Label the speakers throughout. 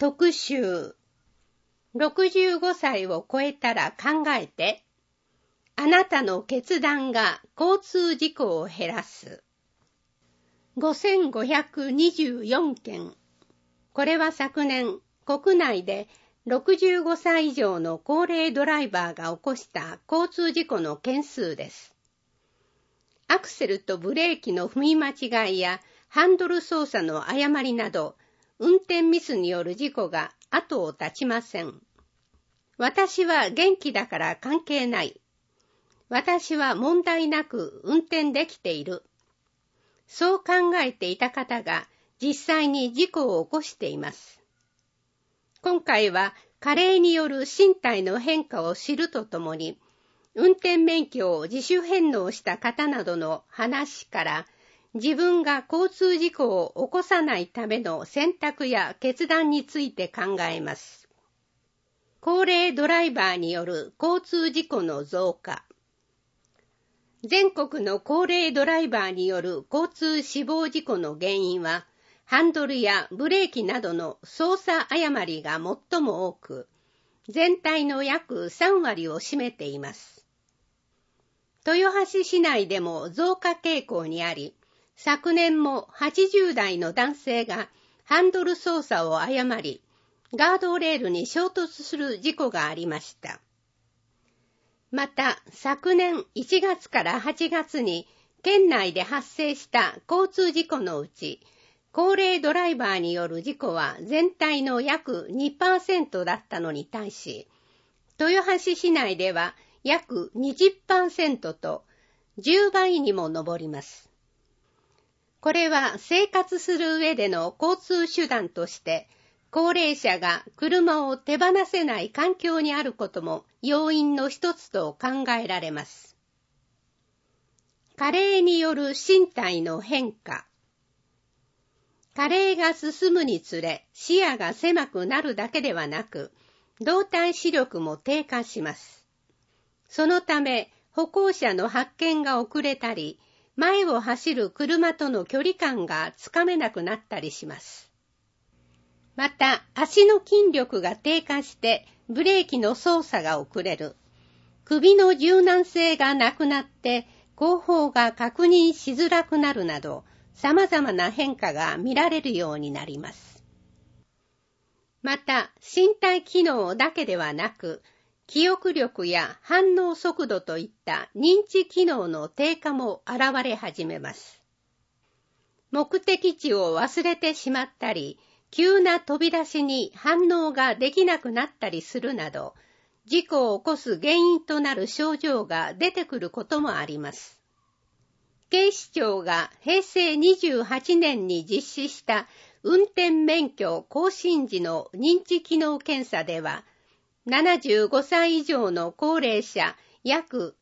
Speaker 1: 特集。65歳を超えたら考えて。あなたの決断が交通事故を減らす。5524件。これは昨年、国内で65歳以上の高齢ドライバーが起こした交通事故の件数です。アクセルとブレーキの踏み間違いやハンドル操作の誤りなど、運転ミスによる事故が後を絶ちません。私は元気だから関係ない。私は問題なく運転できている。そう考えていた方が実際に事故を起こしています。今回は加齢による身体の変化を知るとともに、運転免許を自主返納した方などの話から、自分が交通事故を起こさないための選択や決断について考えます。高齢ドライバーによる交通事故の増加。全国の高齢ドライバーによる交通死亡事故の原因は、ハンドルやブレーキなどの操作誤りが最も多く、全体の約3割を占めています。豊橋市内でも増加傾向にあり、昨年も80代の男性がハンドル操作を誤り、ガードレールに衝突する事故がありました。また、昨年1月から8月に県内で発生した交通事故のうち、高齢ドライバーによる事故は全体の約 2% だったのに対し、豊橋市内では約 20% と10倍にも上ります。これは生活する上での交通手段として、高齢者が車を手放せない環境にあることも要因の一つと考えられます。加齢による身体の変化。加齢が進むにつれ、視野が狭くなるだけではなく、動体視力も低下します。そのため、歩行者の発見が遅れたり、前を走る車との距離感がつかめなくなったりします。また、足の筋力が低下してブレーキの操作が遅れる。首の柔軟性がなくなって後方が確認しづらくなるなど、様々な変化が見られるようになります。また、身体機能だけではなく、記憶力や反応速度といった認知機能の低下も現れ始めます。目的地を忘れてしまったり、急な飛び出しに反応ができなくなったりするなど、事故を起こす原因となる症状が出てくることもあります。警視庁が平成28年に実施した運転免許更新時の認知機能検査では、75歳以上の高齢者約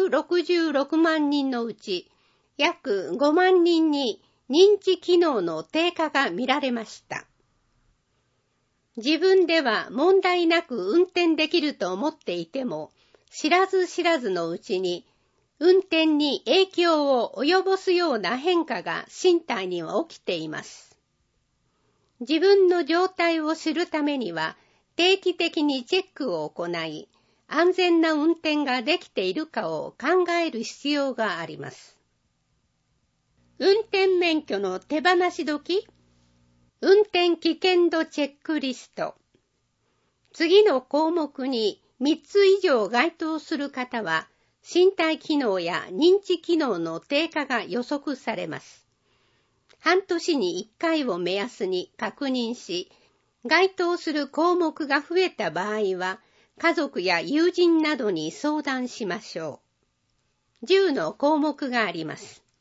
Speaker 1: 166万人のうち、約5万人に認知機能の低下が見られました。自分では問題なく運転できると思っていても、知らず知らずのうちに、運転に影響を及ぼすような変化が身体には起きています。自分の状態を知るためには、定期的にチェックを行い、安全な運転ができているかを考える必要があります。運転免許の手放し時？運転危険度チェックリスト。次の項目に3つ以上該当する方は、身体機能や認知機能の低下が予測されます。半年に1回を目安に確認し、該当する項目が増えた場合は、家族や友人などに相談しましょう。10の項目があります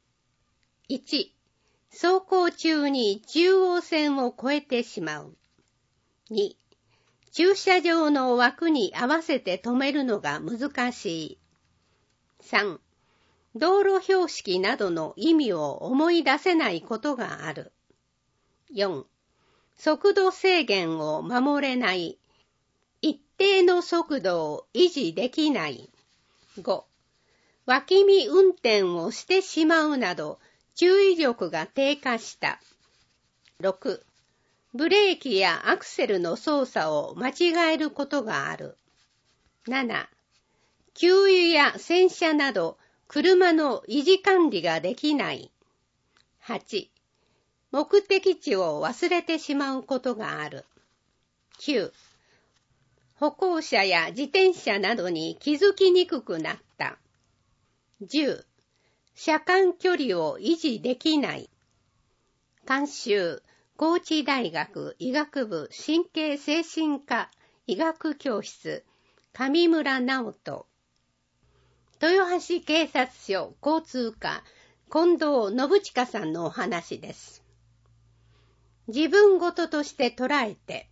Speaker 1: 。1、走行中に中央線を越えてしまう。2、駐車場の枠に合わせて止めるのが難しい。3、道路標識などの意味を思い出せないことがある。4、速度制限を守れない。一定の速度を維持できない。5、脇見運転をしてしまうなど注意力が低下した。6、 ブレーキやアクセルの操作を間違えることがある。7、給油や洗車など車の維持管理ができない。8、目的地を忘れてしまうことがある。9、歩行者や自転車などに気づきにくくなった。10、車間距離を維持できない。監修、高知大学医学部神経精神科医学教室、上村直人。豊橋警察署交通課、近藤信親さんのお話です。自分ごととして捉えて。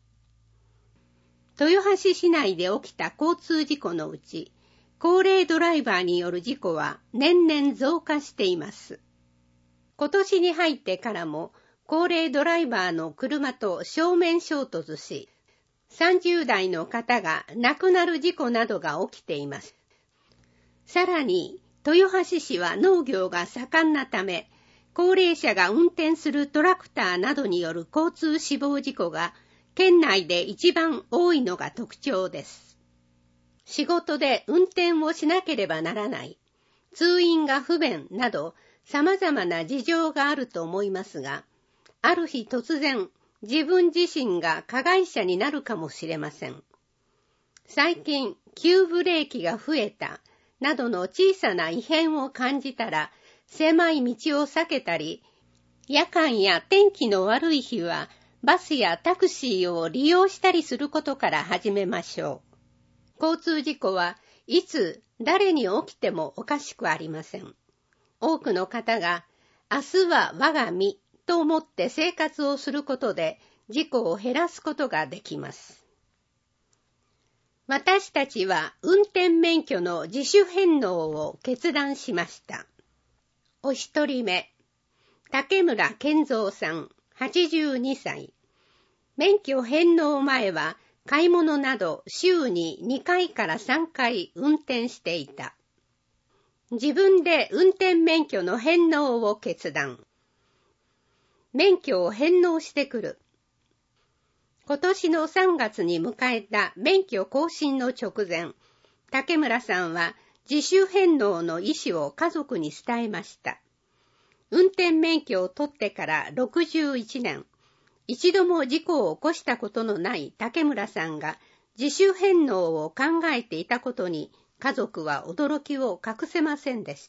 Speaker 1: 豊橋市内で起きた交通事故のうち、高齢ドライバーによる事故は年々増加しています。今年に入ってからも、高齢ドライバーの車と正面衝突し、30代の方が亡くなる事故などが起きています。さらに、豊橋市は農業が盛んなため、高齢者が運転するトラクターなどによる交通死亡事故が、県内で一番多いのが特徴です。仕事で運転をしなければならない、通院が不便など、様々な事情があると思いますが、ある日突然、自分自身が加害者になるかもしれません。最近、急ブレーキが増えた、などの小さな異変を感じたら、狭い道を避けたり、夜間や天気の悪い日は、バスやタクシーを利用したりすることから始めましょう。交通事故はいつ誰に起きてもおかしくありません。多くの方が、明日は我が身と思って生活をすることで事故を減らすことができます。私たちは運転免許の自主返納を決断しました。お一人目、竹村健三さん、82歳。免許返納前は買い物など週に2回から3回運転していた。自分で運転免許の返納を決断。免許を返納してくる。今年の3月に迎えた免許更新の直前、竹村さんは自主返納の意思を家族に伝えました。運転免許を取ってから61年、一度も事故を起こしたことのない竹村さんが自主返納を考えていたことに家族は驚きを隠せませんでした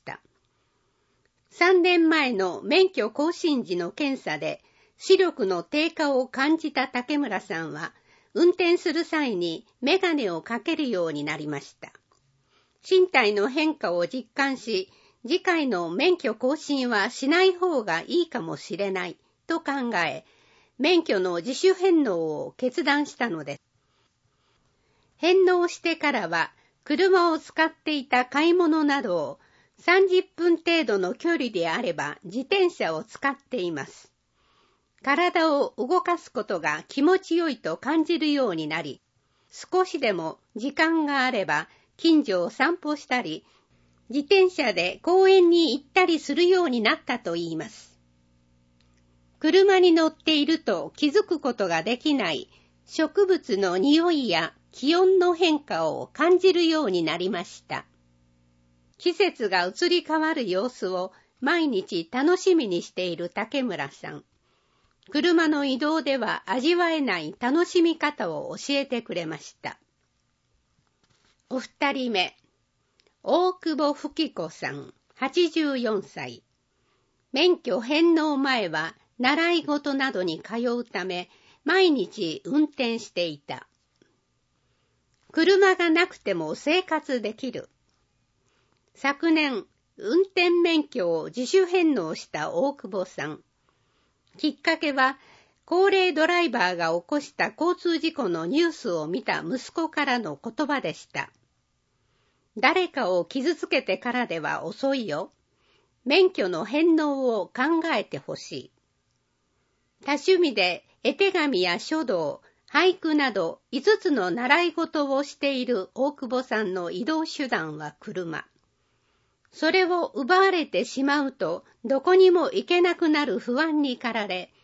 Speaker 1: 。3年前の免許更新時の検査で視力の低下を感じた竹村さんは運転する際にメガネをかけるようになりました。身体の変化を実感し、次回の免許更新はしない方がいいかもしれないと考え、免許の自主返納を決断したのです。返納してからは車を使っていた買い物などを30分程度の距離であれば自転車を使っています。体を動かすことが気持ちよいと感じるようになり、少しでも時間があれば近所を散歩したり、自転車で公園に行ったりするようになったといいます。車に乗っていると気づくことができない植物の匂いや気温の変化を感じるようになりました。季節が移り変わる様子を毎日楽しみにしている竹村さん。車の移動では味わえない楽しみ方を教えてくれました。お二人目、大久保吹子さん、84歳。免許返納前は習い事などに通うため、毎日運転していた。車がなくても生活できる。昨年、運転免許を自主返納した大久保さん。きっかけは、高齢ドライバーが起こした交通事故のニュースを見た息子からの言葉でした。誰かを傷つけてからでは遅いよ。免許の返納を考えてほしい。多趣味で絵手紙や書道、俳句など5つの習い事をしている大久保さんの移動手段は車。それを奪われてしまうとどこにも行けなくなる不安に駆られ、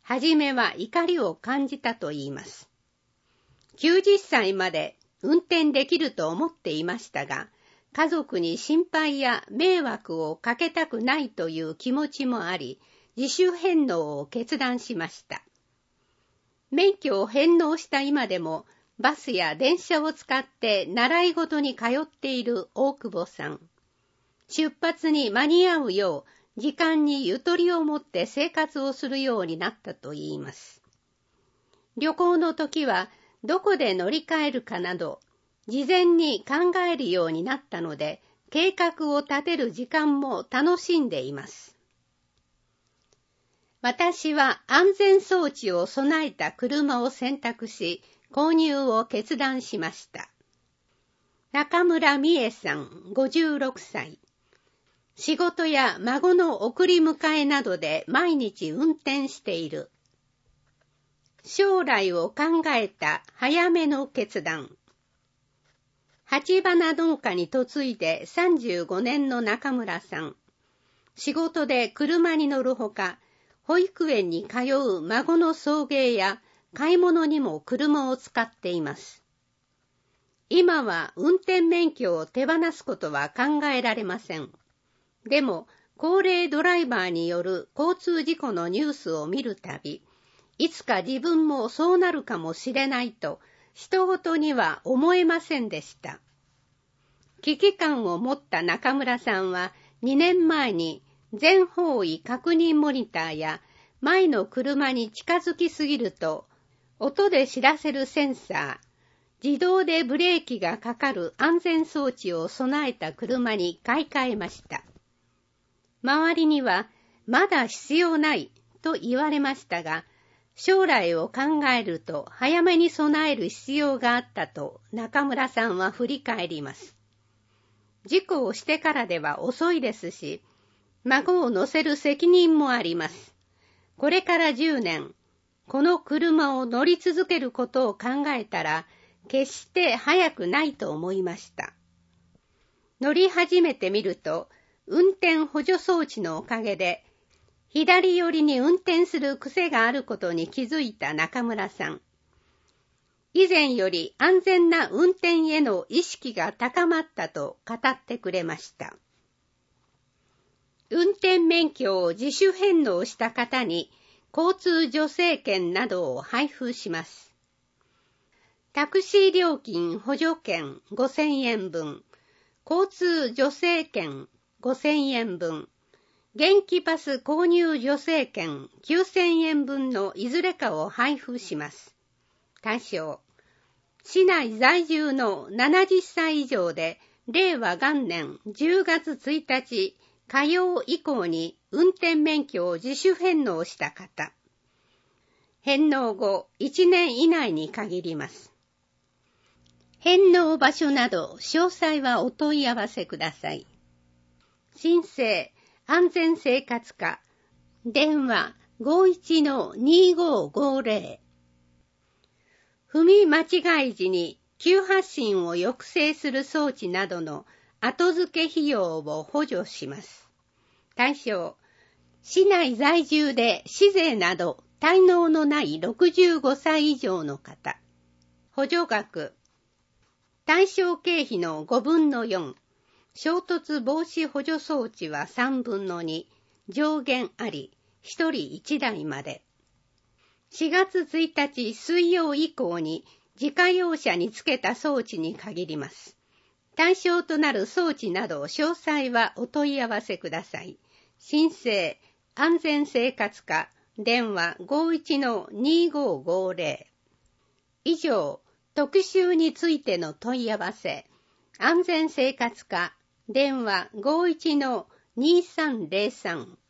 Speaker 1: はじめは怒りを感じたと言います。90歳まで運転できると思っていましたが、家族に心配や迷惑をかけたくないという気持ちもあり、自主返納を決断しました。免許を返納した今でも、バスや電車を使って習い事に通っている大久保さん。出発に間に合うよう、時間にゆとりを持って生活をするようになったといいます。旅行の時は、どこで乗り換えるかなど、事前に考えるようになったので、計画を立てる時間も楽しんでいます。私は安全装置を備えた車を選択し、購入を決断しました。中村美恵さん、56歳。仕事や孫の送り迎えなどで毎日運転している。将来を考えた早めの決断。鉢花農家に嫁いで35年の中村さん。仕事で車に乗るほか、保育園に通う孫の送迎や買い物にも車を使っています。今は運転免許を手放すことは考えられません。でも、高齢ドライバーによる交通事故のニュースを見るたび、いつか自分もそうなるかもしれないと、人事には思えませんでした。危機感を持った中村さんは、2年前に全方位確認モニターや前の車に近づきすぎると、音で知らせるセンサー、自動でブレーキがかかる安全装置を備えた車に買い替えました。周りには、まだ必要ないと言われましたが、将来を考えると早めに備える必要があったと中村さんは振り返ります。事故をしてからでは遅いですし、孫を乗せる責任もあります。これから10年、この車を乗り続けることを考えたら、決して早くないと思いました。乗り始めてみると、運転補助装置のおかげで、左寄りに運転する癖があることに気づいた中村さん。以前より安全な運転への意識が高まったと語ってくれました。運転免許を自主返納した方に交通助成券などを配布します。タクシー料金補助券5000円分、交通助成券5000円分、元気パス購入助成券9000円分のいずれかを配布します。対象、市内在住の70歳以上で、令和元年10月1日火曜以降に運転免許を自主返納した方。返納後1年以内に限ります。返納場所など詳細はお問い合わせください。新生安全生活課、電話 51-2550。踏み間違い時に急発進を抑制する装置などの後付け費用を補助します。対象、市内在住で市税など滞納のない65歳以上の方。補助額、対象経費の5分の4。衝突防止補助装置は3分の2、上限あり、1人1台まで。4月1日水曜以降に自家用車につけた装置に限ります。対象となる装置など詳細はお問い合わせください。新生安全生活課、電話 51-2550。以上、特集についての問い合わせ、安全生活課、電話 51-2303